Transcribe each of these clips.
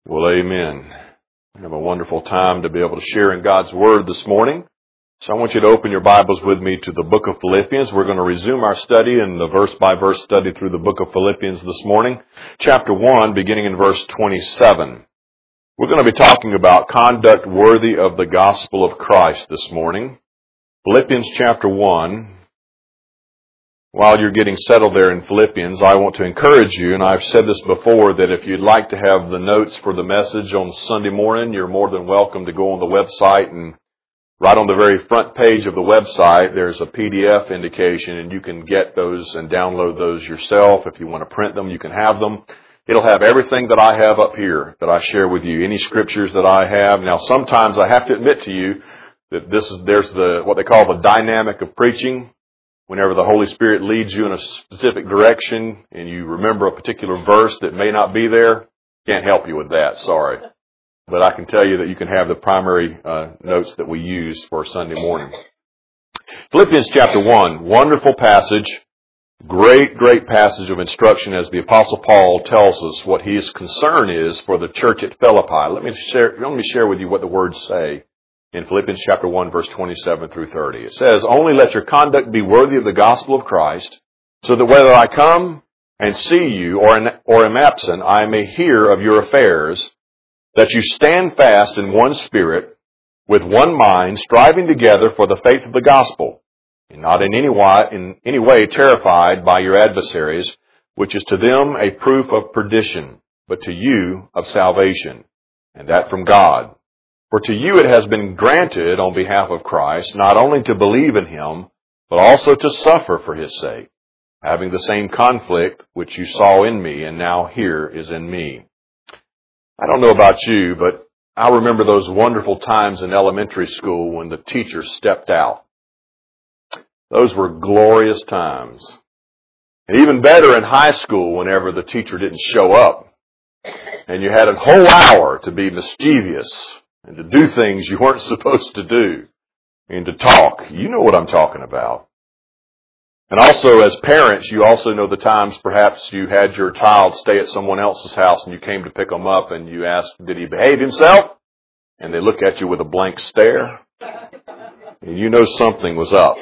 Well, amen. We have a wonderful time to be able to share in God's Word this morning. So I want you to open your Bibles with me to the book of Philippians. We're going to resume our study in the verse-by-verse study through the book of Philippians this morning. Chapter 1, beginning in verse 27. We're going to be talking about conduct worthy of the gospel of Christ this morning. Philippians chapter 1. While you're getting settled there in Philippians, I want to encourage you, and I've said this before, that if you'd like to have the notes for the message on Sunday morning, you're more than welcome to go on the website, and right on the very front page of the website, there's a PDF indication, and you can get those and download those yourself. If you want to print them, you can have them. It'll have everything that I have up here that I share with you, any scriptures that I have. Now, sometimes I have to admit to you that there's what they call the dynamic of preaching. Whenever the Holy Spirit leads you in a specific direction and you remember a particular verse that may not be there, can't help you with that, sorry. But I can tell you that you can have the primary notes that we use for Sunday morning. Philippians chapter 1, wonderful passage, great passage of instruction as the Apostle Paul tells us what his concern is for the church at Philippi. Let me share with you what the words say. In Philippians chapter 1, verse 27 through 30. It says, "Only let your conduct be worthy of the gospel of Christ, so that whether I come and see you or am absent, I may hear of your affairs, that you stand fast in one spirit, with one mind, striving together for the faith of the gospel, and not in any way terrified by your adversaries, which is to them a proof of perdition, but to you of salvation, and that from God. For to you it has been granted on behalf of Christ, not only to believe in Him, but also to suffer for His sake, having the same conflict which you saw in me and now here is in me." I don't know about you, but I remember those wonderful times in elementary school when the teacher stepped out. Those were glorious times. And even better in high school whenever the teacher didn't show up. And you had a whole hour to be mischievous and to do things you weren't supposed to do, and to talk. You know what I'm talking about. And also, as parents, you also know the times perhaps you had your child stay at someone else's house and you came to pick them up and you asked, "Did he behave himself?" And they look at you with a blank stare. And you know something was up.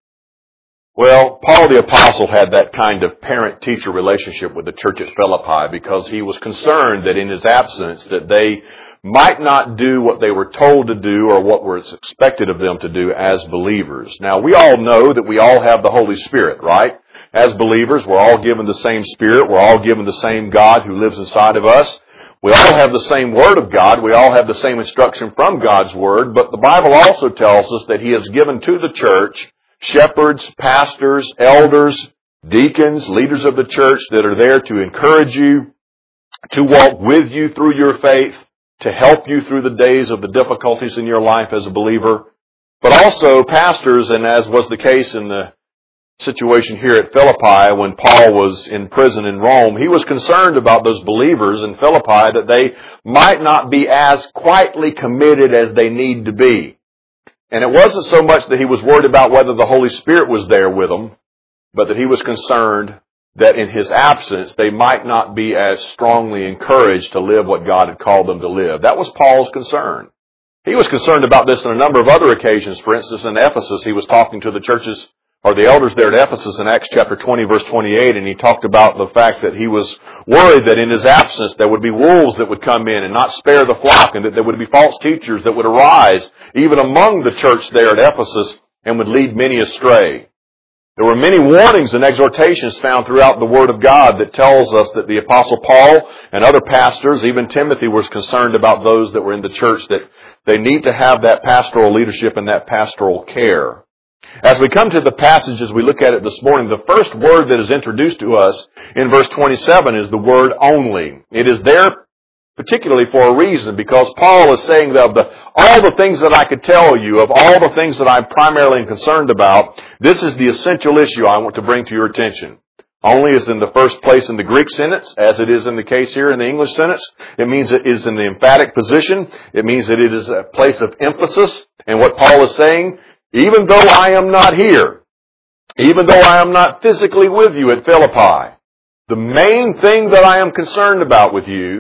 Well, Paul the Apostle had that kind of parent-teacher relationship with the church at Philippi because he was concerned that in his absence that they might not do what they were told to do or what was expected of them to do as believers. Now, we all know that we all have the Holy Spirit, right? As believers, we're all given the same Spirit. We're all given the same God who lives inside of us. We all have the same Word of God. We all have the same instruction from God's Word. But the Bible also tells us that He has given to the church shepherds, pastors, elders, deacons, leaders of the church that are there to encourage you, to walk with you through your faith, to help you through the days of the difficulties in your life as a believer. But also pastors, and as was the case in the situation here at Philippi when Paul was in prison in Rome, he was concerned about those believers in Philippi that they might not be as quietly committed as they need to be. And it wasn't so much that he was worried about whether the Holy Spirit was there with them, but that he was concerned that in his absence, they might not be as strongly encouraged to live what God had called them to live. That was Paul's concern. He was concerned about this on a number of other occasions. For instance, in Ephesus, he was talking to the churches or the elders there at Ephesus in Acts chapter 20, verse 28, and he talked about the fact that he was worried that in his absence there would be wolves that would come in and not spare the flock, and that there would be false teachers that would arise even among the church there at Ephesus and would lead many astray. There were many warnings and exhortations found throughout the Word of God that tells us that the Apostle Paul and other pastors, even Timothy, was concerned about those that were in the church, that they need to have that pastoral leadership and that pastoral care. As we come to the passage, as we look at it this morning, the first word that is introduced to us in verse 27 is the word only. It is there particularly for a reason, because Paul is saying that of all the things that I could tell you, of all the things that I'm primarily concerned about, this is the essential issue I want to bring to your attention. Only is in the first place in the Greek sentence, as it is in the case here in the English sentence. It means it is in the emphatic position. It means that it is a place of emphasis. And what Paul is saying, even though I am not here, even though I am not physically with you at Philippi, the main thing that I am concerned about with you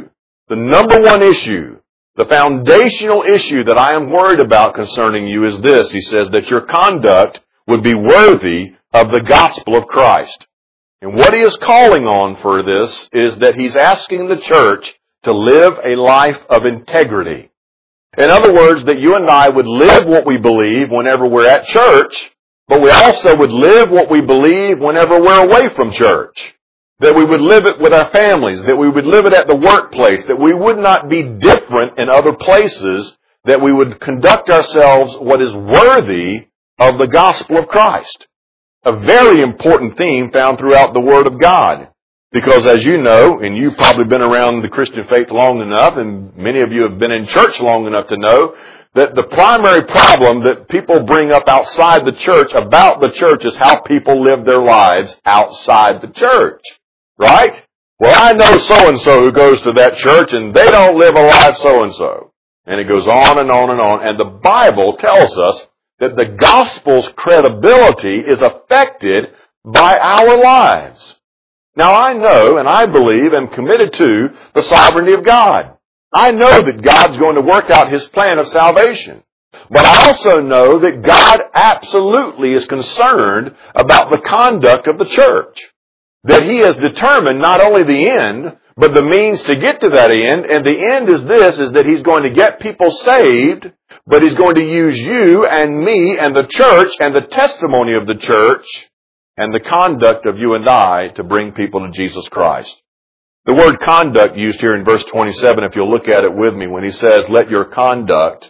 The number one issue, the foundational issue that I am worried about concerning you is this. He says that your conduct would be worthy of the gospel of Christ. And what he is calling on for this is that he's asking the church to live a life of integrity. In other words, that you and I would live what we believe whenever we're at church, but we also would live what we believe whenever we're away from church. That we would live it with our families, that we would live it at the workplace, that we would not be different in other places, that we would conduct ourselves what is worthy of the gospel of Christ. A very important theme found throughout the Word of God. Because as you know, and you've probably been around the Christian faith long enough, and many of you have been in church long enough to know, that the primary problem that people bring up outside the church about the church is how people live their lives outside the church. Right? Well, I know so-and-so who goes to that church, and they don't live a life so-and-so. And it goes on and on and on. And the Bible tells us that the gospel's credibility is affected by our lives. Now I know and I believe and committed to the sovereignty of God. I know that God's going to work out His plan of salvation. But I also know that God absolutely is concerned about the conduct of the church. That He has determined not only the end, but the means to get to that end. And the end is this, is that He's going to get people saved, but He's going to use you and me and the church and the testimony of the church and the conduct of you and I to bring people to Jesus Christ. The word conduct used here in verse 27, if you'll look at it with me, when he says, let your conduct,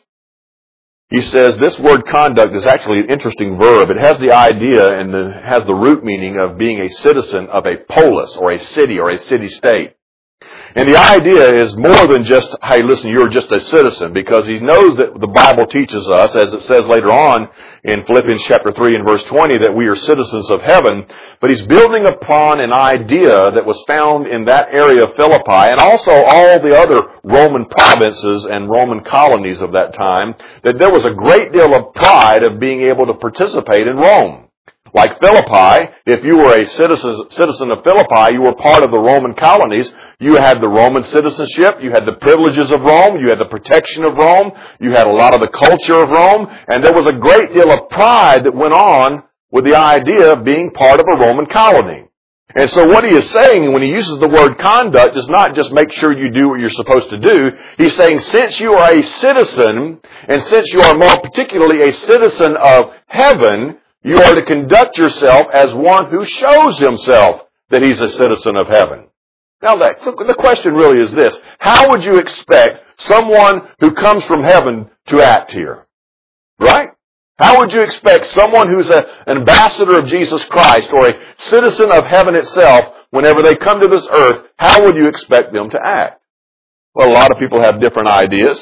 he says this word conduct is actually an interesting verb. It has the idea and has the root meaning of being a citizen of a polis or a city-state. And the idea is more than just, hey, listen, you're just a citizen, because he knows that the Bible teaches us, as it says later on in Philippians chapter 3 and verse 20, that we are citizens of heaven. But he's building upon an idea that was found in that area of Philippi and also all the other Roman provinces and Roman colonies of that time, that there was a great deal of pride of being able to participate in Rome. Like Philippi, if you were a citizen of Philippi, you were part of the Roman colonies. You had the Roman citizenship, you had the privileges of Rome, you had the protection of Rome, you had a lot of the culture of Rome, and there was a great deal of pride that went on with the idea of being part of a Roman colony. And so what he is saying when he uses the word conduct is not just make sure you do what you're supposed to do. He's saying since you are a citizen, and since you are more particularly a citizen of heaven, you are to conduct yourself as one who shows himself that he's a citizen of heaven. Now, the question really is this. How would you expect someone who comes from heaven to act here? Right? How would you expect someone who's an ambassador of Jesus Christ or a citizen of heaven itself, whenever they come to this earth, how would you expect them to act? Well, a lot of people have different ideas.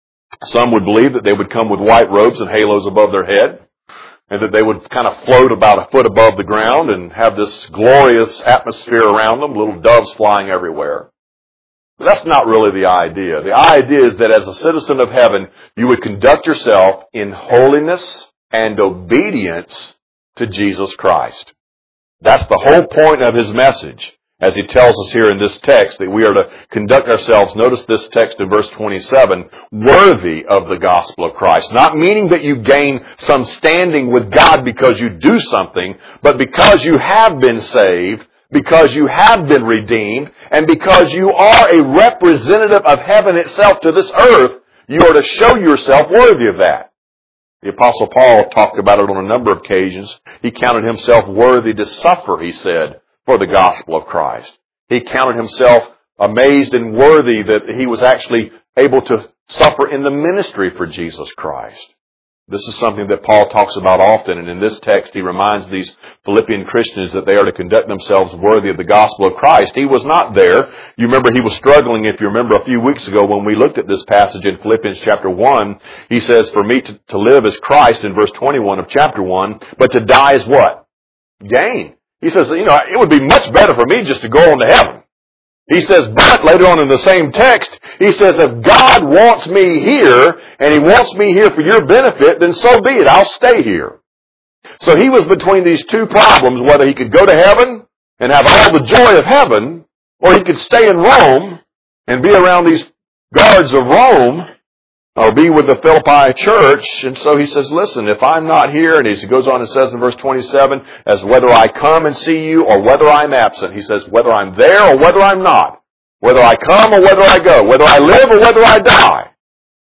Some would believe that they would come with white robes and halos above their head, and that they would kind of float about a foot above the ground and have this glorious atmosphere around them, little doves flying everywhere. But that's not really the idea. The idea is that as a citizen of heaven, you would conduct yourself in holiness and obedience to Jesus Christ. That's the whole point of his message, as he tells us here in this text, that we are to conduct ourselves, notice this text in verse 27, worthy of the gospel of Christ. Not meaning that you gain some standing with God because you do something, but because you have been saved, because you have been redeemed, and because you are a representative of heaven itself to this earth, you are to show yourself worthy of that. The Apostle Paul talked about it on a number of occasions. He counted himself worthy to suffer, he said, for the gospel of Christ. He counted himself amazed and worthy that he was actually able to suffer in the ministry for Jesus Christ. This is something that Paul talks about often, and in this text he reminds these Philippian Christians that they are to conduct themselves worthy of the gospel of Christ. He was not there. You remember he was struggling, if you remember a few weeks ago when we looked at this passage in Philippians chapter 1. He says, for me to live is Christ in verse 21 of chapter 1, but to die is what? Gain. He says, it would be much better for me just to go on to heaven. He says, but later on in the same text, he says, if God wants me here, and He wants me here for your benefit, then so be it. I'll stay here. So he was between these two problems, whether he could go to heaven and have all the joy of heaven, or he could stay in Rome and be around these guards of Rome, or be with the Philippi church. And so he says, listen, if I'm not here, and he goes on and says in verse 27, as whether I come and see you or whether I'm absent. He says, whether I'm there or whether I'm not, whether I come or whether I go, whether I live or whether I die.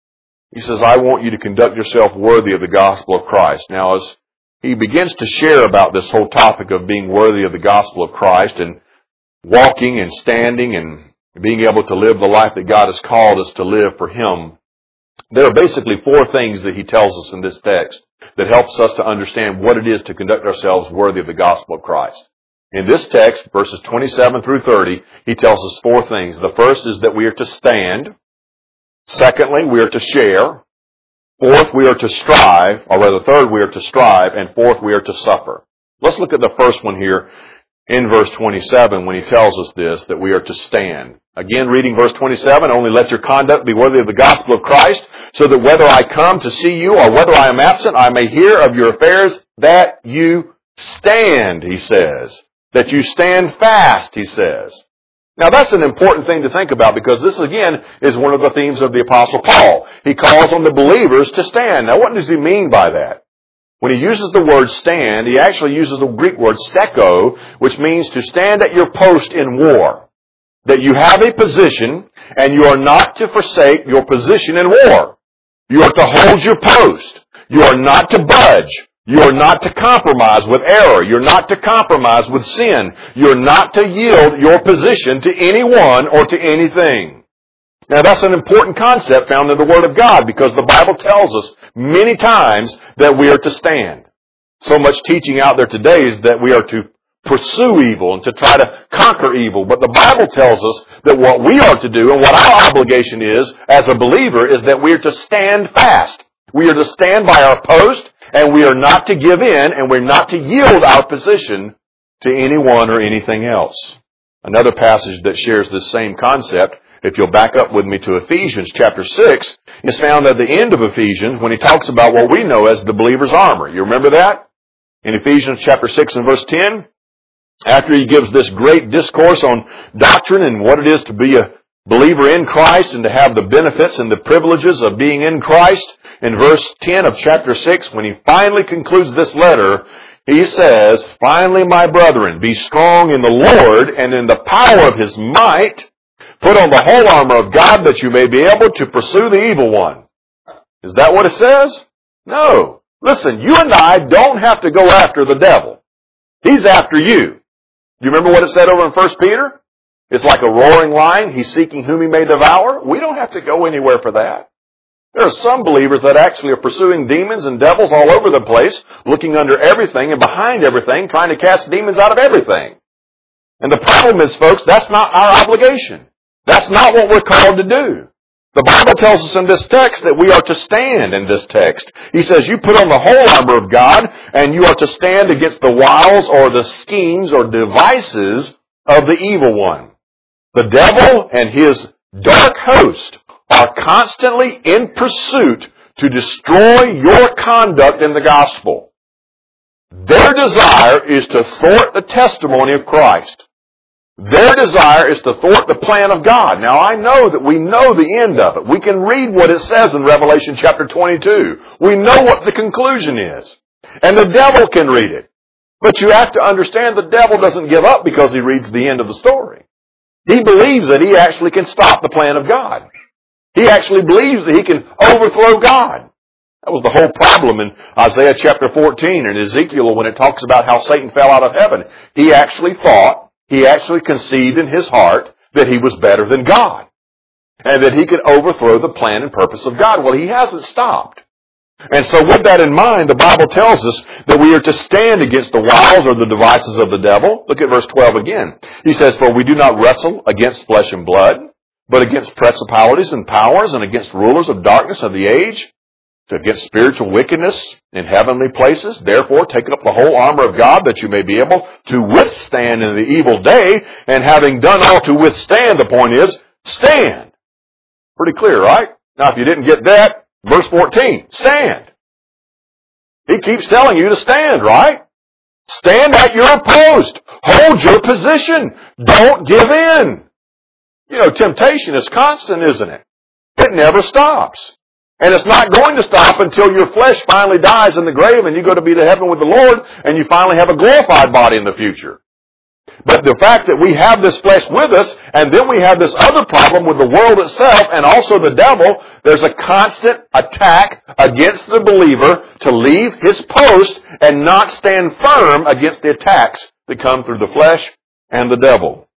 He says, I want you to conduct yourself worthy of the gospel of Christ. Now, as he begins to share about this whole topic of being worthy of the gospel of Christ and walking and standing and being able to live the life that God has called us to live for Him, there are basically four things that he tells us in this text that helps us to understand what it is to conduct ourselves worthy of the gospel of Christ. In this text, verses 27 through 30, he tells us four things. The first is that we are to stand. Secondly, we are to share. Fourth, we are to strive. Or rather, third, we are to strive. And fourth, we are to suffer. Let's look at the first one here in verse 27 when he tells us this, that we are to stand. Again, reading verse 27, only let your conduct be worthy of the gospel of Christ, so that whether I come to see you or whether I am absent, I may hear of your affairs, that you stand, he says. That you stand fast, he says. Now that's an important thing to think about, because this again is one of the themes of the Apostle Paul. He calls on the believers to stand. Now what does he mean by that? When he uses the word stand, he actually uses the Greek word steko, which means to stand at your post in war. That you have a position, and you are not to forsake your position in war. You are to hold your post. You are not to budge. You are not to compromise with error. You're not to compromise with sin. You're not to yield your position to anyone or to anything. Now that's an important concept found in the Word of God, because the Bible tells us many times that we are to stand. So much teaching out there today is that we are to pursue evil and to try to conquer evil. But the Bible tells us that what we are to do and what our obligation is as a believer is that we are to stand fast. We are to stand by our post, and we are not to give in, and we're not to yield our position to anyone or anything else. Another passage that shares this same concept, if you'll back up with me to Ephesians chapter 6, is found at the end of Ephesians when he talks about what we know as the believer's armor. You remember that? In Ephesians chapter 6 and verse 10, after he gives this great discourse on doctrine and what it is to be a believer in Christ and to have the benefits and the privileges of being in Christ, in verse 10 of chapter 6, when he finally concludes this letter, he says, finally, my brethren, be strong in the Lord and in the power of His might. Put on the whole armor of God that you may be able to pursue the evil one. Is that what it says? No. Listen, you and I don't have to go after the devil. He's after you. Do you remember what it said over in 1 Peter? It's like a roaring lion. He's seeking whom he may devour. We don't have to go anywhere for that. There are some believers that actually are pursuing demons and devils all over the place, looking under everything and behind everything, trying to cast demons out of everything. And the problem is, folks, that's not our obligation. That's not what we're called to do. The Bible tells us in this text that we are to stand in this text. He says, you put on the whole armor of God, and you are to stand against the wiles or the schemes or devices of the evil one. The devil and his dark host are constantly in pursuit to destroy your conduct in the gospel. Their desire is to thwart the testimony of Christ. Their desire is to thwart the plan of God. Now, I know that we know the end of it. We can read what it says in Revelation chapter 22. We know what the conclusion is. And the devil can read it. But you have to understand the devil doesn't give up because he reads the end of the story. He believes that he actually can stop the plan of God. He actually believes that he can overthrow God. That was the whole problem in Isaiah chapter 14 and Ezekiel when it talks about how Satan fell out of heaven. He actually conceived in his heart that he was better than God and that he could overthrow the plan and purpose of God. Well, he hasn't stopped. And so with that in mind, the Bible tells us that we are to stand against the wiles or the devices of the devil. Look at verse 12 again. He says, for we do not wrestle against flesh and blood, but against principalities and powers and against rulers of darkness of the age, against spiritual wickedness in heavenly places. Therefore, take up the whole armor of God that you may be able to withstand in the evil day. And having done all to withstand, the point is, stand. Pretty clear, right? Now, if you didn't get that, verse 14, stand. He keeps telling you to stand, right? Stand at your post. Hold your position. Don't give in. You know, temptation is constant, isn't it? It never stops. And it's not going to stop until your flesh finally dies in the grave and you go to be to heaven with the Lord and you finally have a glorified body in the future. But the fact that we have this flesh with us and then we have this other problem with the world itself and also the devil, there's a constant attack against the believer to leave his post and not stand firm against the attacks that come through the flesh and the devil.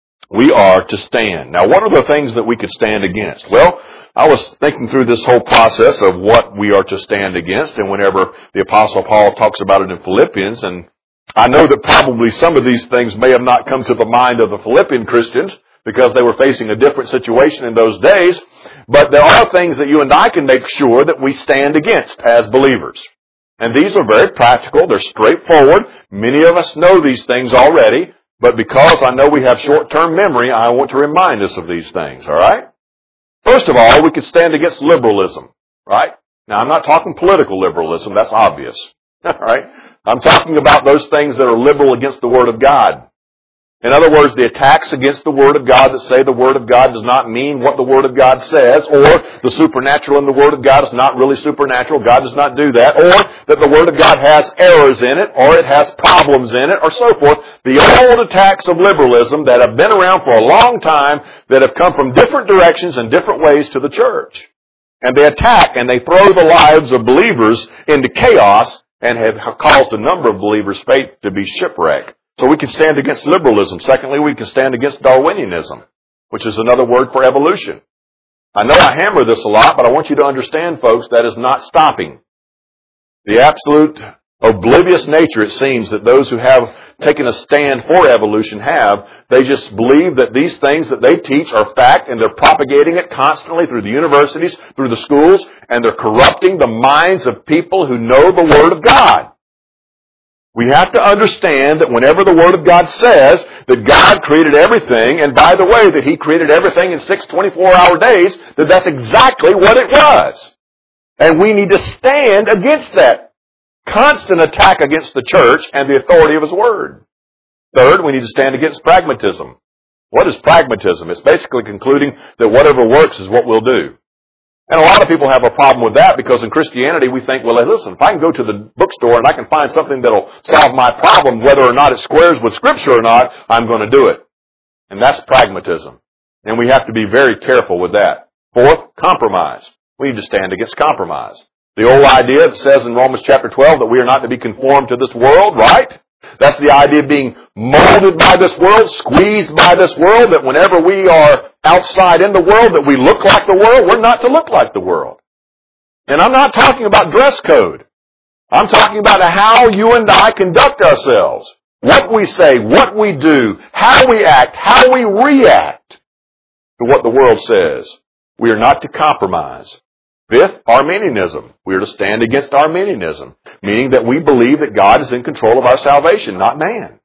We are to stand. Now, what are the things that we could stand against? Well, I was thinking through this whole process of what we are to stand against, and whenever the Apostle Paul talks about it in Philippians, and I know that probably some of these things may have not come to the mind of the Philippian Christians because they were facing a different situation in those days, but there are things that you and I can make sure that we stand against as believers. And these are very practical. They're straightforward. Many of us know these things already, but because I know we have short-term memory, I want to remind us of these things, all right? First of all, we could stand against liberalism, right? Now, I'm not talking political liberalism. That's obvious, all right? I'm talking about those things that are liberal against the Word of God. In other words, the attacks against the Word of God that say the Word of God does not mean what the Word of God says, or the supernatural in the Word of God is not really supernatural, God does not do that, or that the Word of God has errors in it, or it has problems in it, or so forth. The old attacks of liberalism that have been around for a long time, that have come from different directions and different ways to the church. And they attack and they throw the lives of believers into chaos and have caused a number of believers' faith to be shipwrecked. So we can stand against liberalism. Secondly, we can stand against Darwinianism, which is another word for evolution. I know I hammer this a lot, but I want you to understand, folks, that is not stopping. The absolute oblivious nature, it seems, that those who have taken a stand for evolution have, they just believe that these things that they teach are fact, and they're propagating it constantly through the universities, through the schools, and they're corrupting the minds of people who know the Word of God. We have to understand that whenever the Word of God says that God created everything, and by the way, that He created everything in 6 24-hour days, that that's exactly what it was. And we need to stand against that constant attack against the church and the authority of His Word. Third, we need to stand against pragmatism. What is pragmatism? It's basically concluding that whatever works is what we'll do. And a lot of people have a problem with that because in Christianity we think, well, listen, if I can go to the bookstore and I can find something that'll solve my problem, whether or not it squares with Scripture or not, I'm going to do it. And that's pragmatism. And we have to be very careful with that. Fourth, compromise. We need to stand against compromise. The old idea that says in Romans chapter 12 that we are not to be conformed to this world, right? That's the idea of being molded by this world, squeezed by this world, that whenever we are outside in the world, that we look like the world. We're not to look like the world. And I'm not talking about dress code. I'm talking about how you and I conduct ourselves. What we say, what we do, how we act, how we react to what the world says. We are not to compromise. Fifth, Arminianism. We are to stand against Arminianism, meaning that we believe that God is in control of our salvation, not man.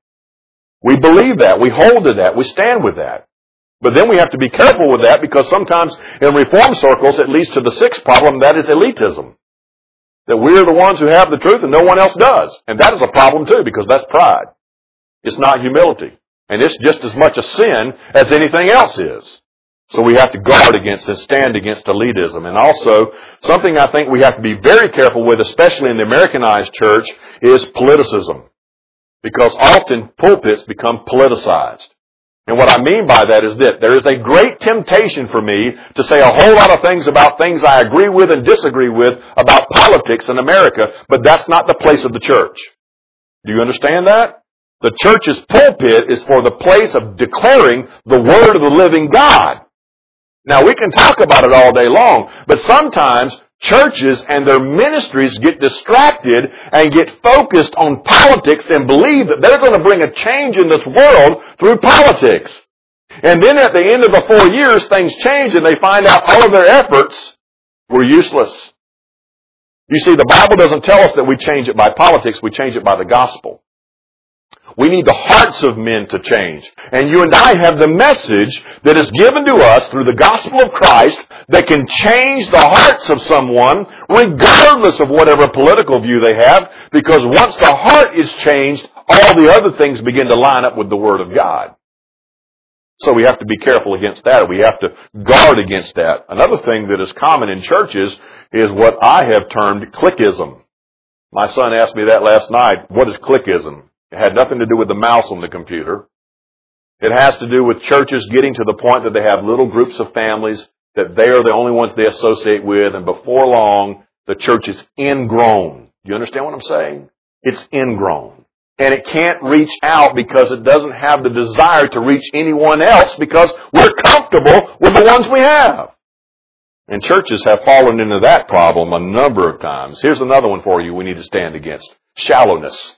We believe that. We hold to that. We stand with that. But then we have to be careful with that because sometimes in reform circles it leads to the sixth problem, that is elitism. That we're the ones who have the truth and no one else does. And that is a problem too because that's pride. It's not humility. And it's just as much a sin as anything else is. So we have to guard against and stand against elitism. And also, something I think we have to be very careful with, especially in the Americanized church, is politicism. Because often pulpits become politicized. And what I mean by that is that there is a great temptation for me to say a whole lot of things about things I agree with and disagree with about politics in America, but that's not the place of the church. Do you understand that? The church's pulpit is for the place of declaring the Word of the living God. Now, we can talk about it all day long, but sometimes churches and their ministries get distracted and get focused on politics and believe that they're going to bring a change in this world through politics. And then at the end of the 4 years, things change and they find out all of their efforts were useless. You see, the Bible doesn't tell us that we change it by politics, we change it by the gospel. We need the hearts of men to change. And you and I have the message that is given to us through the gospel of Christ that can change the hearts of someone regardless of whatever political view they have, because once the heart is changed, all the other things begin to line up with the Word of God. So we have to be careful against that. We have to guard against that. Another thing that is common in churches is what I have termed clickism. My son asked me that last night. What is clickism? It had nothing to do with the mouse on the computer. It has to do with churches getting to the point that they have little groups of families, that they are the only ones they associate with, and before long, the church is ingrown. Do you understand what I'm saying? It's ingrown. And it can't reach out because it doesn't have the desire to reach anyone else because we're comfortable with the ones we have. And churches have fallen into that problem a number of times. Here's another one for you we need to stand against. Shallowness.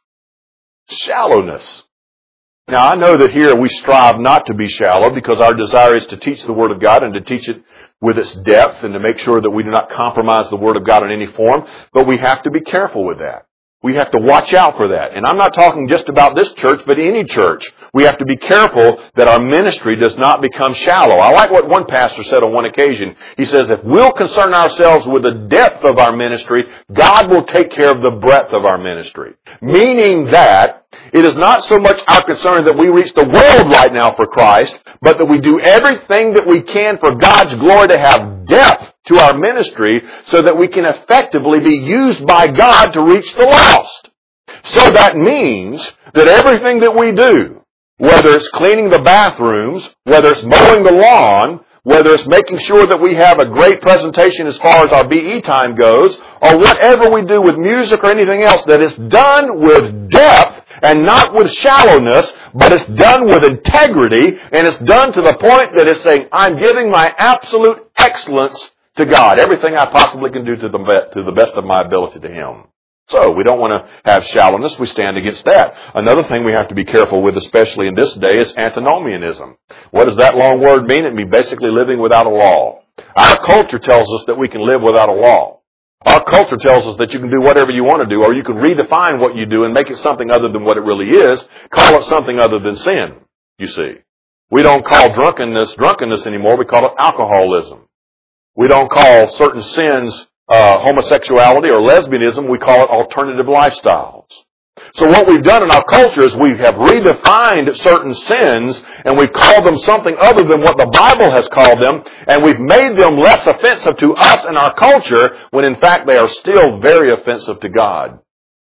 Shallowness. Now, I know that here we strive not to be shallow because our desire is to teach the Word of God and to teach it with its depth and to make sure that we do not compromise the Word of God in any form. But we have to be careful with that. We have to watch out for that. And I'm not talking just about this church, but any church. We have to be careful that our ministry does not become shallow. I like what one pastor said on one occasion. He says, if we'll concern ourselves with the depth of our ministry, God will take care of the breadth of our ministry. Meaning that it is not so much our concern that we reach the world right now for Christ, but that we do everything that we can for God's glory to have depth to our ministry so that we can effectively be used by God to reach the lost. So that means that everything that we do, whether it's cleaning the bathrooms, whether it's mowing the lawn, whether it's making sure that we have a great presentation as far as our BE time goes, or whatever we do with music or anything else, that it's done with depth and not with shallowness, but it's done with integrity, and it's done to the point that it's saying, I'm giving my absolute excellence to God. Everything I possibly can do to the best of my ability to Him. So, we don't want to have shallowness. We stand against that. Another thing we have to be careful with, especially in this day, is antinomianism. What does that long word mean? It means basically living without a law. Our culture tells us that we can live without a law. Our culture tells us that you can do whatever you want to do, or you can redefine what you do and make it something other than what it really is. Call it something other than sin, you see. We don't call drunkenness anymore. We call it alcoholism. We don't call certain sins homosexuality or lesbianism. We call it alternative lifestyles. So what we've done in our culture is we have redefined certain sins and we've called them something other than what the Bible has called them, and we've made them less offensive to us and our culture when in fact they are still very offensive to God.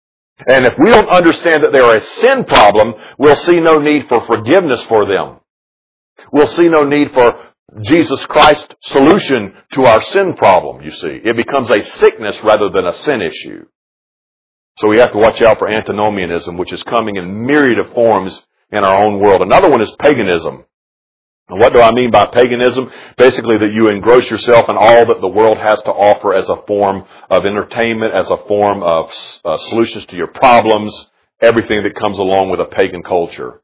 And if we don't understand that they're a sin problem, we'll see no need for forgiveness for them. We'll see no need for Jesus Christ's solution to our sin problem, you see. It becomes a sickness rather than a sin issue. So we have to watch out for antinomianism, which is coming in myriad of forms in our own world. Another one is paganism. And what do I mean by paganism? Basically that you engross yourself in all that the world has to offer as a form of entertainment, as a form of solutions to your problems, everything that comes along with a pagan culture.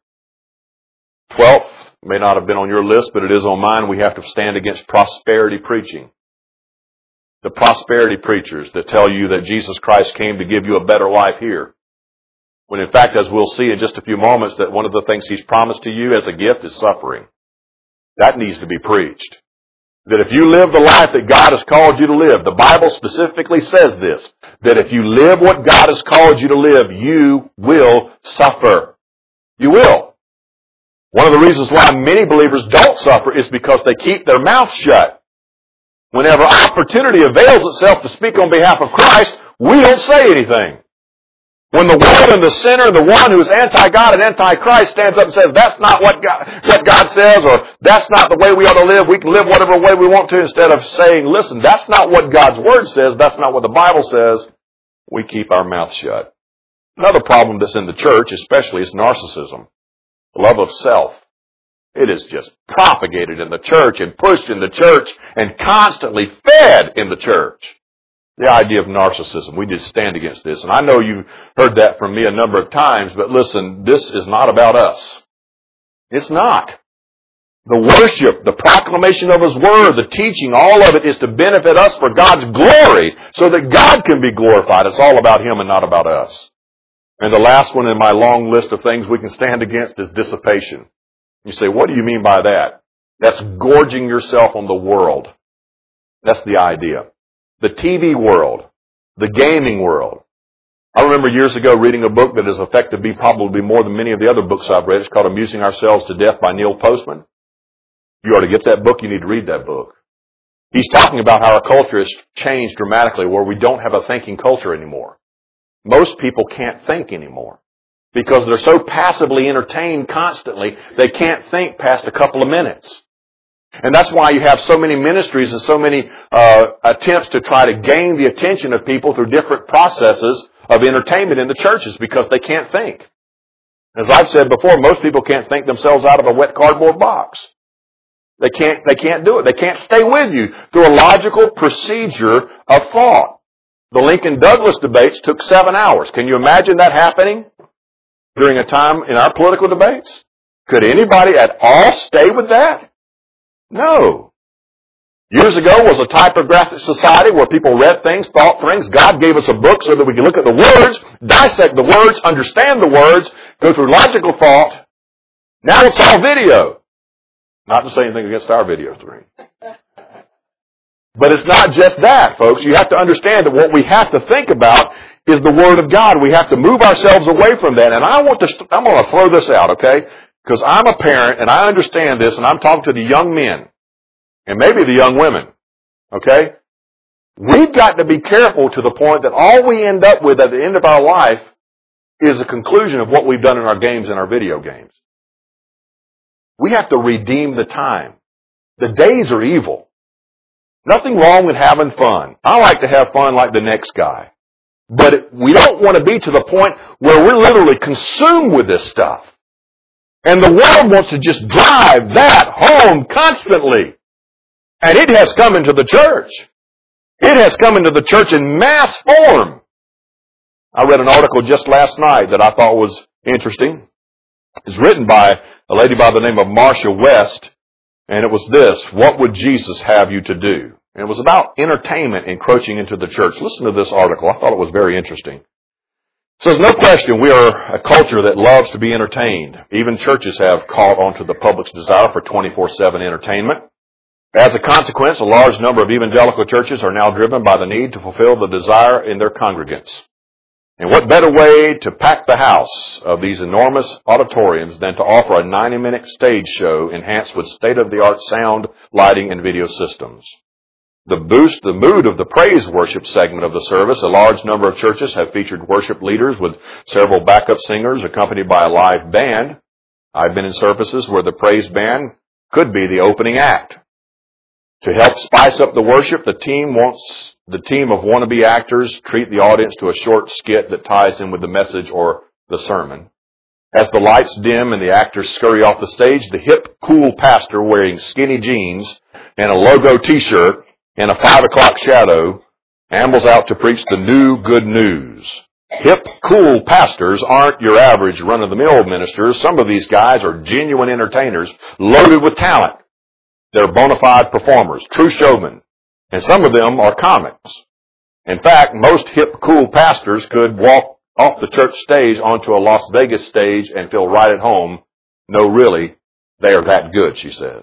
12th, may not have been on your list, but it is on mine. We have to stand against prosperity preaching. The prosperity preachers that tell you that Jesus Christ came to give you a better life here. When in fact, as we'll see in just a few moments, that one of the things He's promised to you as a gift is suffering. That needs to be preached. That if you live the life that God has called you to live, the Bible specifically says this, that if you live what God has called you to live, you will suffer. You will. One of the reasons why many believers don't suffer is because they keep their mouth shut. Whenever opportunity avails itself to speak on behalf of Christ, we don't say anything. When the world and the sinner, the one who is anti-God and anti-Christ stands up and says, that's not what God says, or that's not the way we ought to live, we can live whatever way we want to, instead of saying, listen, that's not what God's Word says, that's not what the Bible says, we keep our mouth shut. Another problem that's in the church, especially, is narcissism. The love of self. It is just propagated in the church and pushed in the church and constantly fed in the church. The idea of narcissism. We need to stand against this. And I know you've heard that from me a number of times, but listen, this is not about us. It's not. The worship, the proclamation of His Word, the teaching, all of it is to benefit us for God's glory so that God can be glorified. It's all about Him and not about us. And the last one in my long list of things we can stand against is dissipation. You say, what do you mean by that? That's gorging yourself on the world. That's the idea. The TV world, the gaming world. I remember years ago reading a book that has affected me probably more than many of the other books I've read. It's called Amusing Ourselves to Death by Neil Postman. You ought to get that book. You need to read that book. He's talking about how our culture has changed dramatically, where we don't have a thinking culture anymore. Most people can't think anymore because they're so passively entertained constantly, they can't think past a couple of minutes. And that's why you have so many ministries and so many attempts to try to gain the attention of people through different processes of entertainment in the churches, because they can't think. As I've said before, most people can't think themselves out of a wet cardboard box. They can't do it. They can't stay with you through a logical procedure of thought. The Lincoln-Douglas debates took 7 hours. Can you imagine that happening during a time in our political debates? Could anybody at all stay with that? No. Years ago was a typographic society where people read things, thought things. God gave us a book so that we could look at the words, dissect the words, understand the words, go through logical thought. Now it's all video. Not to say anything against our video stream. But it's not just that, folks. You have to understand that what we have to think about is the Word of God. We have to move ourselves away from that. And I'm going to throw this out, okay? Because I'm a parent and I understand this, and I'm talking to the young men and maybe the young women, okay? We've got to be careful to the point that all we end up with at the end of our life is a conclusion of what we've done in our games and our video games. We have to redeem the time. The days are evil. Nothing wrong with having fun. I like to have fun like the next guy. But we don't want to be to the point where we're literally consumed with this stuff. And the world wants to just drive that home constantly. And it has come into the church. It has come into the church in mass form. I read an article just last night that I thought was interesting. It's written by a lady by the name of Marsha West. And it was this: what would Jesus have you to do? And it was about entertainment encroaching into the church. Listen to this article. I thought it was very interesting. It says, no question, we are a culture that loves to be entertained. Even churches have caught on to the public's desire for 24/7 entertainment. As a consequence, a large number of evangelical churches are now driven by the need to fulfill the desire in their congregants. And what better way to pack the house of these enormous auditoriums than to offer a 90-minute stage show enhanced with state-of-the-art sound, lighting, and video systems. To boost the mood of the praise worship segment of the service, a large number of churches have featured worship leaders with several backup singers accompanied by a live band. I've been in services where the praise band could be the opening act. To help spice up the worship, the team of wannabe actors treat the audience to a short skit that ties in with the message or the sermon. As the lights dim and the actors scurry off the stage, the hip, cool pastor wearing skinny jeans and a logo t-shirt and a 5 o'clock shadow ambles out to preach the new good news. Hip, cool pastors aren't your average run-of-the-mill ministers. Some of these guys are genuine entertainers loaded with talent. They're bona fide performers, true showmen, and some of them are comics. In fact, most hip, cool pastors could walk off the church stage onto a Las Vegas stage and feel right at home. No, really, they are that good, she says.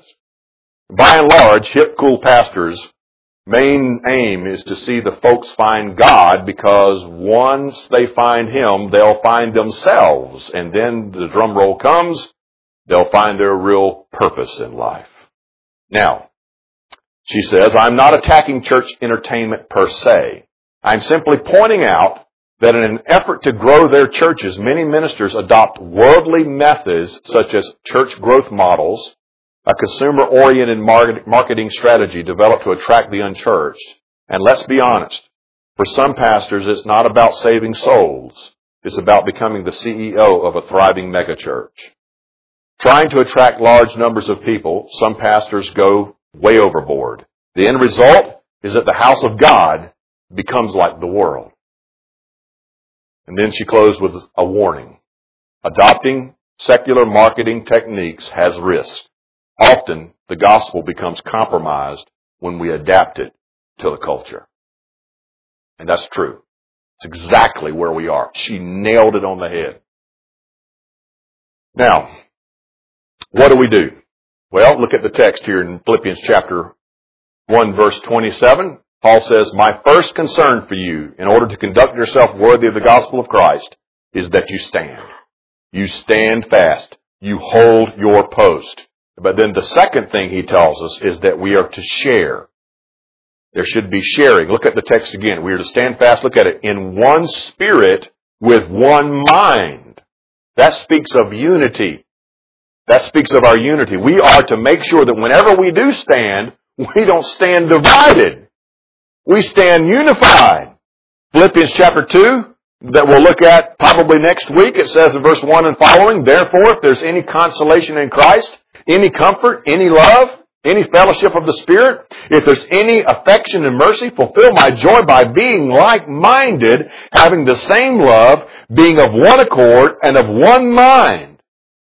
By and large, hip, cool pastors' main aim is to see the folks find God, because once they find Him, they'll find themselves. And then the drum roll comes, they'll find their real purpose in life. Now, she says, I'm not attacking church entertainment per se. I'm simply pointing out that in an effort to grow their churches, many ministers adopt worldly methods such as church growth models, a consumer-oriented marketing strategy developed to attract the unchurched. And let's be honest, for some pastors, it's not about saving souls. It's about becoming the CEO of a thriving megachurch. Trying to attract large numbers of people, some pastors go way overboard. The end result is that the house of God becomes like the world. And then she closed with a warning. Adopting secular marketing techniques has risk. Often, the gospel becomes compromised when we adapt it to the culture. And that's true. It's exactly where we are. She nailed it on the head. Now, what do we do? Well, look at the text here in Philippians chapter 1, verse 27. Paul says, my first concern for you, in order to conduct yourself worthy of the gospel of Christ, is that you stand. You stand fast. You hold your post. But then the second thing he tells us is that we are to share. There should be sharing. Look at the text again. We are to stand fast, look at it, in one spirit with one mind. That speaks of unity. That speaks of our unity. We are to make sure that whenever we do stand, we don't stand divided. We stand unified. Philippians chapter 2, that we'll look at probably next week, it says in verse 1 and following, therefore, if there's any consolation in Christ, any comfort, any love, any fellowship of the Spirit, if there's any affection and mercy, fulfill my joy by being like-minded, having the same love, being of one accord and of one mind.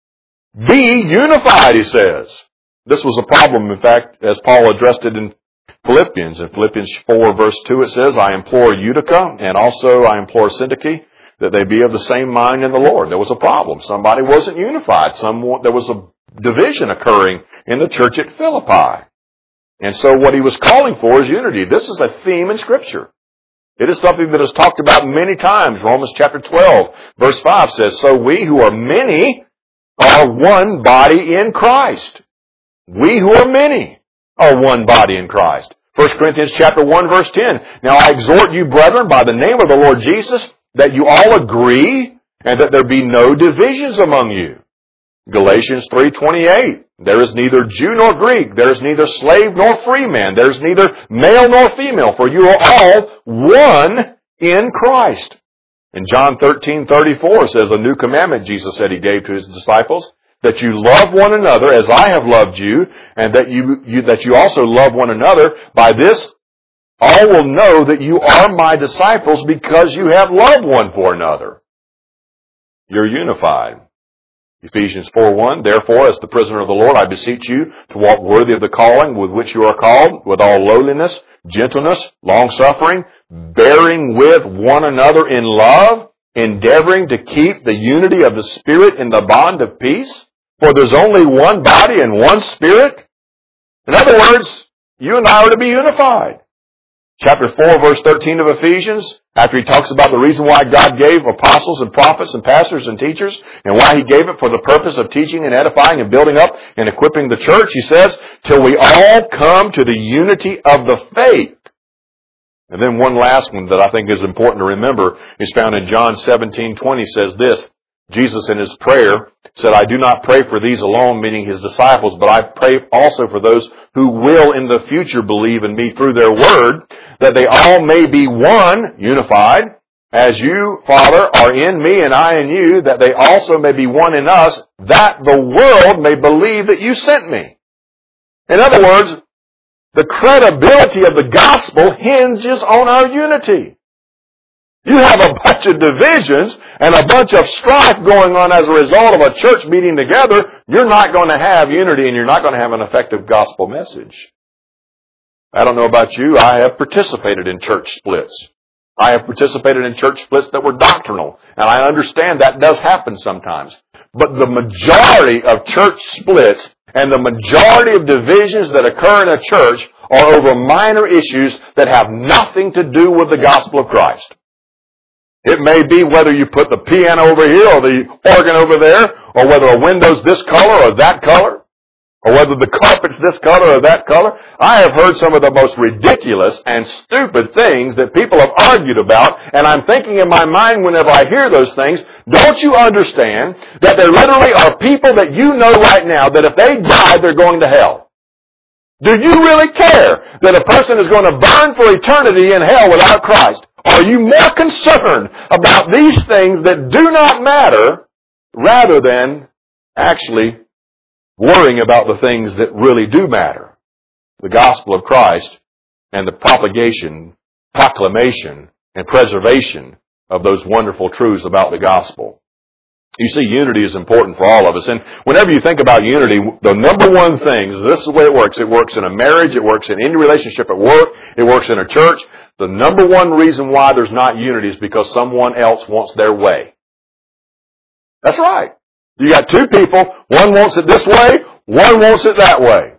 Be unified, he says. This was a problem, in fact, as Paul addressed it in Philippians. In Philippians 4 verse 2 it says, I implore Euodia and also I implore Syntyche that they be of the same mind in the Lord. There was a problem. Somebody wasn't unified. There was a division occurring in the church at Philippi. And so what he was calling for is unity. This is a theme in Scripture. It is something that is talked about many times. Romans chapter 12 verse 5 says, so we who are many are one body in Christ. We who are many are one body in Christ. 1 Corinthians chapter 1 verse 10. Now I exhort you, brethren, by the name of the Lord Jesus, that you all agree and that there be no divisions among you. Galatians 3:28. There is neither Jew nor Greek. There is neither slave nor free man. There is neither male nor female, for you are all one in Christ. And John 13:34 says, a new commandment Jesus said he gave to his disciples, that you love one another as I have loved you, and that you also love one another. By this all will know that you are my disciples because you have loved one for another. You're unified. Ephesians 4:1, therefore, as the prisoner of the Lord, I beseech you to walk worthy of the calling with which you are called, with all lowliness, gentleness, long-suffering, bearing with one another in love, endeavoring to keep the unity of the Spirit in the bond of peace. For there's only one body and one Spirit. In other words, you and I are to be unified. Chapter 4, verse 13 of Ephesians, after he talks about the reason why God gave apostles and prophets and pastors and teachers, and why he gave it for the purpose of teaching and edifying and building up and equipping the church, he says, till we all come to the unity of the faith. And then one last one that I think is important to remember is found in John 17:20, says this, Jesus in his prayer said, I do not pray for these alone, meaning his disciples, but I pray also for those who will in the future believe in me through their word, that they all may be one, unified, as you, Father, are in me and I in you, that they also may be one in us, that the world may believe that you sent me. In other words, the credibility of the gospel hinges on our unity. You have a bunch of divisions and a bunch of strife going on as a result of a church meeting together. You're not going to have unity and you're not going to have an effective gospel message. I don't know about you. I have participated in church splits. I have participated in church splits that were doctrinal. And I understand that does happen sometimes. But the majority of church splits and the majority of divisions that occur in a church are over minor issues that have nothing to do with the gospel of Christ. It may be whether you put the piano over here or the organ over there, or whether a window's this color or that color, or whether the carpet's this color or that color. I have heard some of the most ridiculous and stupid things that people have argued about, and I'm thinking in my mind whenever I hear those things, don't you understand that there literally are people that you know right now that if they die, they're going to hell? Do you really care that a person is going to burn for eternity in hell without Christ? Are you more concerned about these things that do not matter rather than actually worrying about the things that really do matter? The gospel of Christ and the propagation, proclamation, and preservation of those wonderful truths about the gospel. You see, unity is important for all of us. And whenever you think about unity, the number one thing, this is the way it works. It works in a marriage. It works in any relationship at work. It works in a church. The number one reason why there's not unity is because someone else wants their way. That's right. You got two people. One wants it this way. One wants it that way.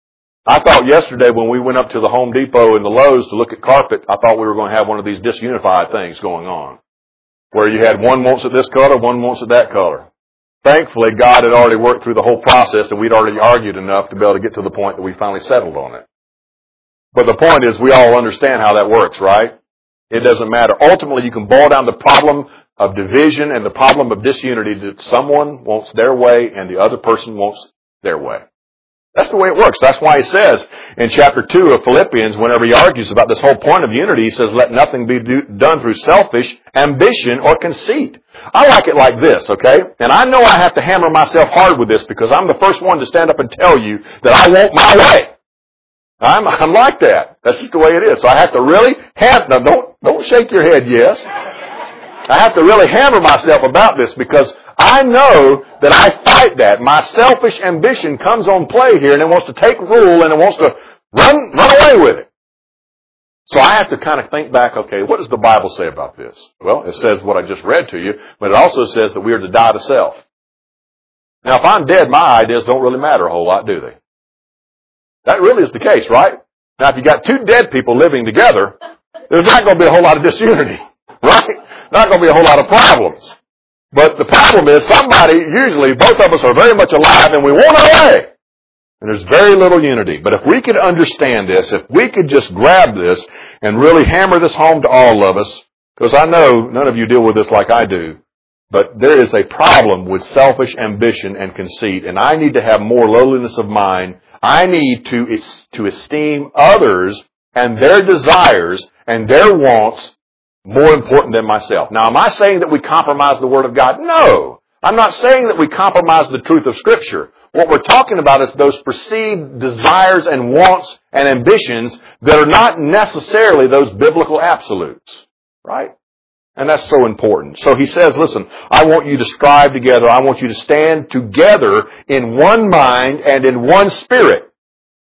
I thought yesterday when we went up to the Home Depot and the Lowe's to look at carpet, I thought we were going to have one of these disunified things going on, where you had one wants it this color, one wants it that color. Thankfully, God had already worked through the whole process and we'd already argued enough to be able to get to the point that we finally settled on it. But the point is, we all understand how that works, right? It doesn't matter. Ultimately, you can boil down the problem of division and the problem of disunity that someone wants their way and the other person wants their way. That's the way it works. That's why he says in chapter 2 of Philippians, whenever he argues about this whole point of unity, he says, let nothing be done through selfish ambition or conceit. I like it like this, okay? And I know I have to hammer myself hard with this because I'm the first one to stand up and tell you that I want my way. I'm like that. That's just the way it is. So I have to really now don't shake your head, yes. I have to really hammer myself about this because I know that I fight that. My selfish ambition comes on play here and it wants to take rule and it wants to run away with it. So I have to kind of think back, okay, what does the Bible say about this? Well, it says what I just read to you, but it also says that we are to die to self. Now, if I'm dead, my ideas don't really matter a whole lot, do they? That really is the case, right? Now, if you got two dead people living together, there's not going to be a whole lot of disunity, right? Not going to be a whole lot of problems. But the problem is usually both of us are very much alive and we want our way. And there's very little unity. But if we could understand this, if we could just grab this and really hammer this home to all of us, because I know none of you deal with this like I do, but there is a problem with selfish ambition and conceit, and I need to have more lowliness of mind. I need to esteem others and their desires and their wants more important than myself. Now, am I saying that we compromise the Word of God? No. I'm not saying that we compromise the truth of Scripture. What we're talking about is those perceived desires and wants and ambitions that are not necessarily those biblical absolutes. Right? And that's so important. So he says, listen, I want you to strive together. I want you to stand together in one mind and in one spirit.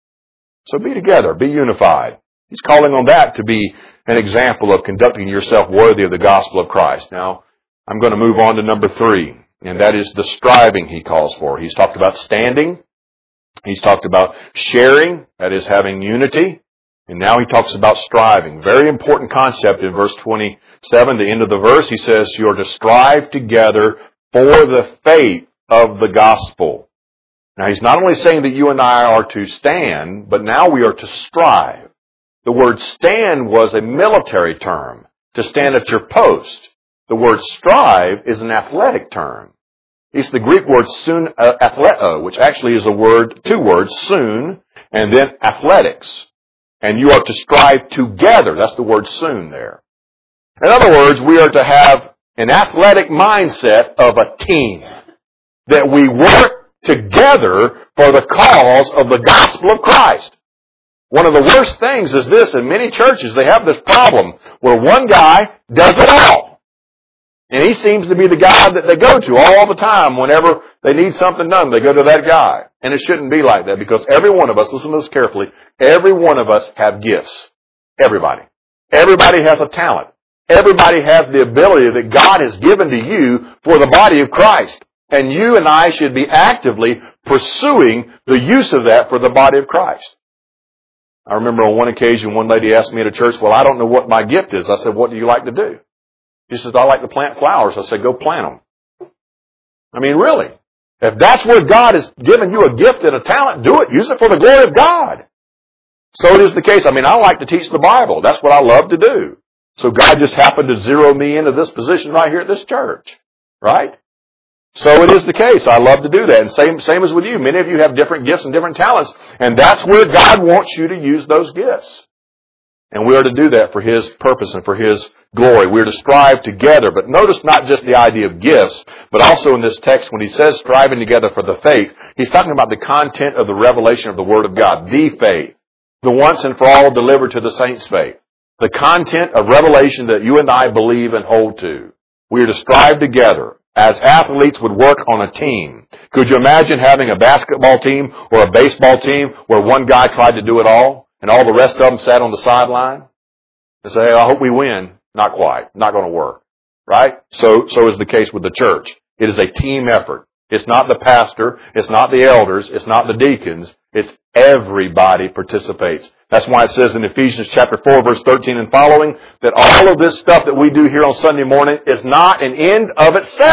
So be together. Be unified. He's calling on that to be an example of conducting yourself worthy of the gospel of Christ. Now, I'm going to move on to number 3, and that is the striving he calls for. He's talked about standing. He's talked about sharing, that is having unity. And now he talks about striving. Very important concept in verse 27, the end of the verse. He says, you are to strive together for the faith of the gospel. Now, he's not only saying that you and I are to stand, but now we are to strive. The word stand was a military term, to stand at your post. The word strive is an athletic term. It's the Greek word sun, athleo, which actually is two words, sun, and then athletics. And you are to strive together. That's the word soon there. In other words, we are to have an athletic mindset of a team. That we work together for the cause of the gospel of Christ. One of the worst things is this. In many churches, they have this problem where one guy does it all. And he seems to be the guy that they go to all the time. Whenever they need something done, they go to that guy. And it shouldn't be like that because every one of us, listen to this carefully, every one of us have gifts. Everybody. Everybody has a talent. Everybody has the ability that God has given to you for the body of Christ. And you and I should be actively pursuing the use of that for the body of Christ. I remember on one occasion, one lady asked me at a church, well, I don't know what my gift is. I said, what do you like to do? She says, I like to plant flowers. I said, go plant them. I mean, really. If that's where God has given you a gift and a talent, do it. Use it for the glory of God. So it is the case. I mean, I like to teach the Bible. That's what I love to do. So God just happened to zero me into this position right here at this church. Right? So it is the case. I love to do that. And same as with you. Many of you have different gifts and different talents. And that's where God wants you to use those gifts. And we are to do that for His purpose and for His glory. We are to strive together. But notice not just the idea of gifts, but also in this text when he says striving together for the faith, he's talking about the content of the revelation of the Word of God. The faith. The once and for all delivered to the saints' faith. The content of revelation that you and I believe and hold to. We are to strive together as athletes would work on a team. Could you imagine having a basketball team or a baseball team where one guy tried to do it all and all the rest of them sat on the sideline and say, hey, I hope we win. Not quite. Not going to work. Right? So is the case with the church. It is a team effort. It's not the pastor. It's not the elders. It's not the deacons. It's everybody participates. That's why it says in Ephesians chapter 4, verse 13 and following, that all of this stuff that we do here on Sunday morning is not an end of itself,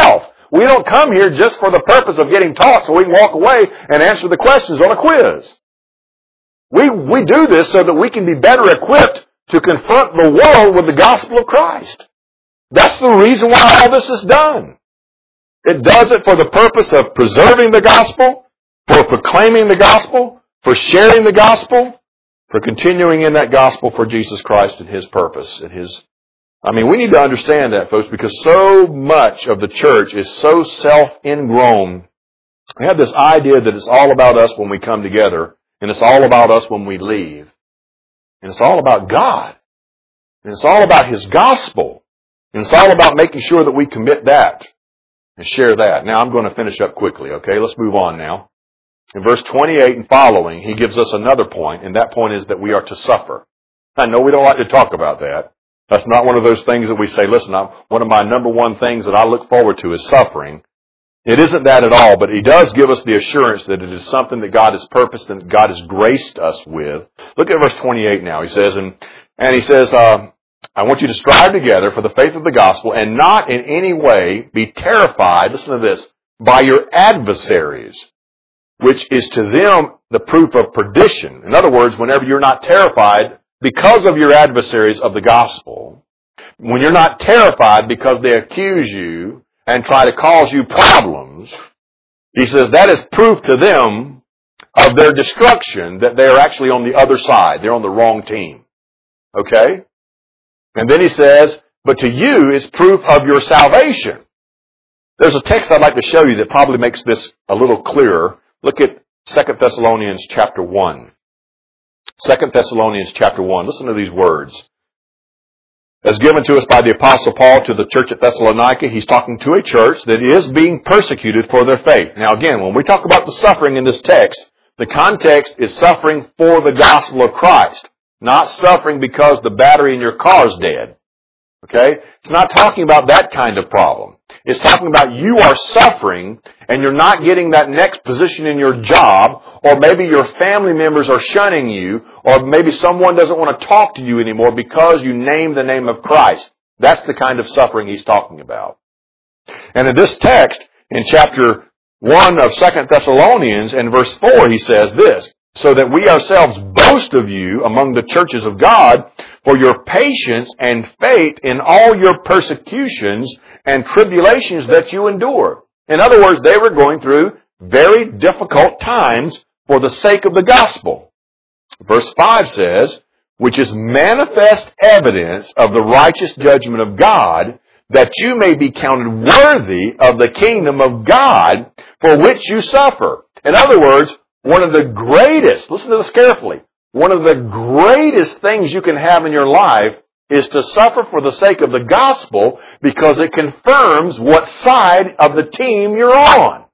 We don't come here just for the purpose of getting taught so we can walk away and answer the questions on a quiz. We do this so that we can be better equipped to confront the world with the gospel of Christ. That's the reason why all this is done. It does it for the purpose of preserving the gospel, for proclaiming the gospel, for sharing the gospel, for continuing in that gospel for Jesus Christ and His purpose and His... we need to understand that, folks, because so much of the church is so self-ingrown. We have this idea that it's all about us when we come together, and it's all about us when we leave. And it's all about God. And it's all about His gospel. And it's all about making sure that we commit that and share that. Now, I'm going to finish up quickly, okay? Let's move on now. In verse 28 and following, he gives us another point, and that point is that we are to suffer. I know we don't like to talk about that. That's not one of those things that we say, listen, one of my number one things that I look forward to is suffering. It isn't that at all, but he does give us the assurance that it is something that God has purposed and God has graced us with. Look at verse 28 now. He says, I want you to strive together for the faith of the gospel and not in any way be terrified, listen to this, by your adversaries, which is to them the proof of perdition. In other words, whenever you're not terrified because of your adversaries of the gospel, when you're not terrified because they accuse you and try to cause you problems, he says that is proof to them of their destruction, that they're actually on the other side. They're on the wrong team. Okay? And then he says, but to you it's proof of your salvation. There's a text I'd like to show you that probably makes this a little clearer. Look at 2 Thessalonians chapter 1. 2 Thessalonians chapter 1. Listen to these words. As given to us by the Apostle Paul to the church at Thessalonica, he's talking to a church that is being persecuted for their faith. Now again, when we talk about the suffering in this text, the context is suffering for the gospel of Christ, not suffering because the battery in your car is dead. Okay? It's not talking about that kind of problem. It's talking about you are suffering and you're not getting that next position in your job, or maybe your family members are shunning you, or maybe someone doesn't want to talk to you anymore because you name the name of Christ. That's the kind of suffering he's talking about. And in this text, in chapter 1 of 2 Thessalonians, and verse 4, he says this, so that we ourselves boast of you among the churches of God for your patience and faith in all your persecutions and tribulations that you endure. In other words, they were going through very difficult times for the sake of the gospel. Verse 5 says, which is manifest evidence of the righteous judgment of God, that you may be counted worthy of the kingdom of God for which you suffer. In other words, one of the greatest, listen to this carefully, one of the greatest things you can have in your life is to suffer for the sake of the gospel, because it confirms what side of the team you're on.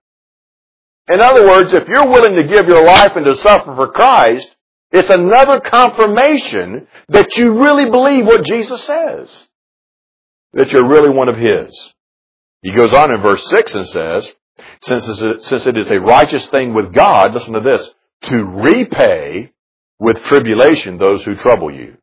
In other words, if you're willing to give your life and to suffer for Christ, it's another confirmation that you really believe what Jesus says, that you're really one of His. He goes on in verse 6 and says, since it is a righteous thing with God, listen to this, to repay with tribulation those who trouble you,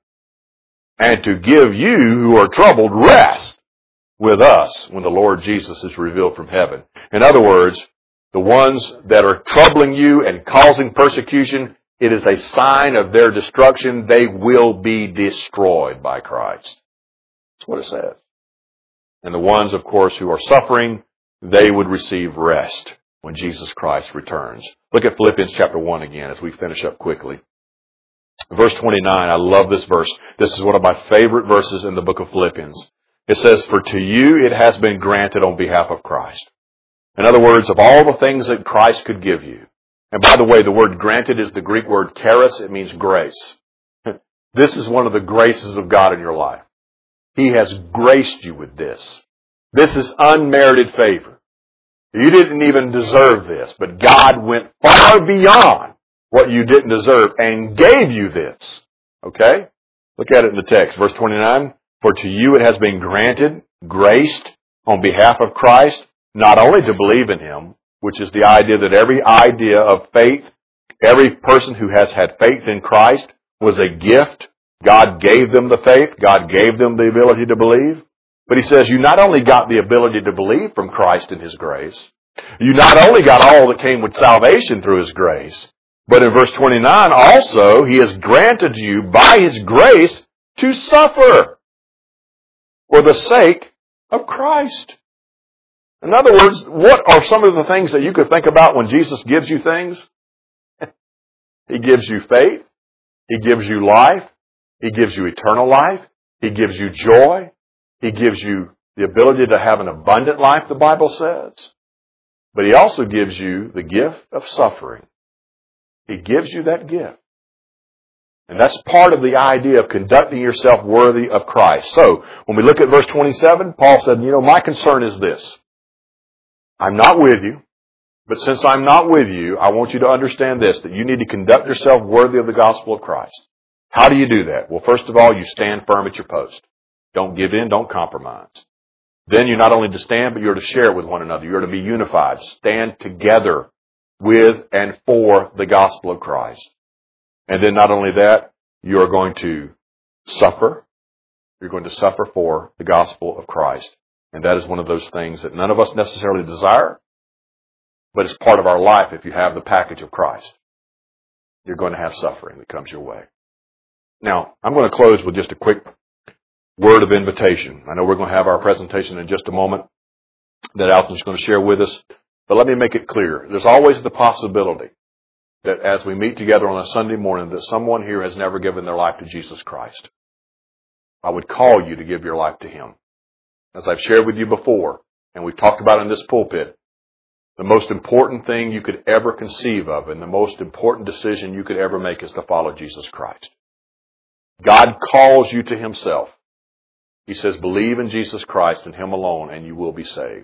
and to give you who are troubled rest with us when the Lord Jesus is revealed from heaven. In other words, the ones that are troubling you and causing persecution, it is a sign of their destruction. They will be destroyed by Christ. That's what it says. And the ones, of course, who are suffering, they would receive rest when Jesus Christ returns. Look at Philippians chapter 1 again as we finish up quickly. Verse 29, I love this verse. This is one of my favorite verses in the book of Philippians. It says, for to you it has been granted on behalf of Christ. In other words, of all the things that Christ could give you. And by the way, the word granted is the Greek word charis. It means grace. This is one of the graces of God in your life. He has graced you with this. This is unmerited favor. You didn't even deserve this, but God went far beyond what you didn't deserve and gave you this. Okay? Look at it in the text. Verse 29, for to you it has been granted, graced on behalf of Christ, not only to believe in Him, which is the idea that every idea of faith, every person who has had faith in Christ was a gift. God gave them the faith. God gave them the ability to believe. But he says you not only got the ability to believe from Christ and His grace, you not only got all that came with salvation through His grace, but in verse 29 also He has granted you by His grace to suffer for the sake of Christ. In other words, what are some of the things that you could think about when Jesus gives you things? He gives you faith. He gives you life. He gives you eternal life. He gives you joy. He gives you the ability to have an abundant life, the Bible says. But He also gives you the gift of suffering. He gives you that gift. And that's part of the idea of conducting yourself worthy of Christ. So, when we look at verse 27, Paul said, my concern is this. I'm not with you, but since I'm not with you, I want you to understand this, that you need to conduct yourself worthy of the gospel of Christ. How do you do that? Well, first of all, you stand firm at your post. Don't give in, don't compromise. Then you're not only to stand, but you're to share with one another. You're to be unified. Stand together with and for the gospel of Christ. And then not only that, you are going to suffer. You're going to suffer for the gospel of Christ. And that is one of those things that none of us necessarily desire, but it's part of our life if you have the package of Christ. You're going to have suffering that comes your way. Now, I'm going to close with just a quick word of invitation. I know we're going to have our presentation in just a moment that Alton's going to share with us, but let me make it clear. There's always the possibility that as we meet together on a Sunday morning that someone here has never given their life to Jesus Christ. I would call you to give your life to Him. As I've shared with you before, and we've talked about in this pulpit, the most important thing you could ever conceive of and the most important decision you could ever make is to follow Jesus Christ. God calls you to Himself. He says, believe in Jesus Christ and Him alone, and you will be saved.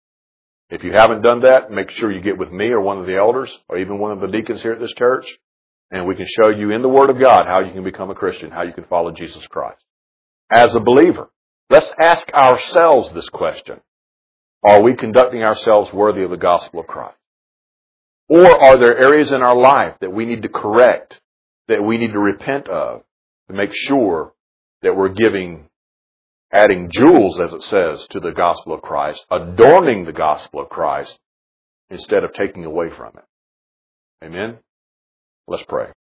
If you haven't done that, make sure you get with me or one of the elders or even one of the deacons here at this church, and we can show you in the Word of God how you can become a Christian, how you can follow Jesus Christ. As a believer, let's ask ourselves this question. Are we conducting ourselves worthy of the gospel of Christ? Or are there areas in our life that we need to correct, that we need to repent of, to make sure that we're adding jewels, as it says, to the gospel of Christ, adorning the gospel of Christ, instead of taking away from it? Amen? Let's pray.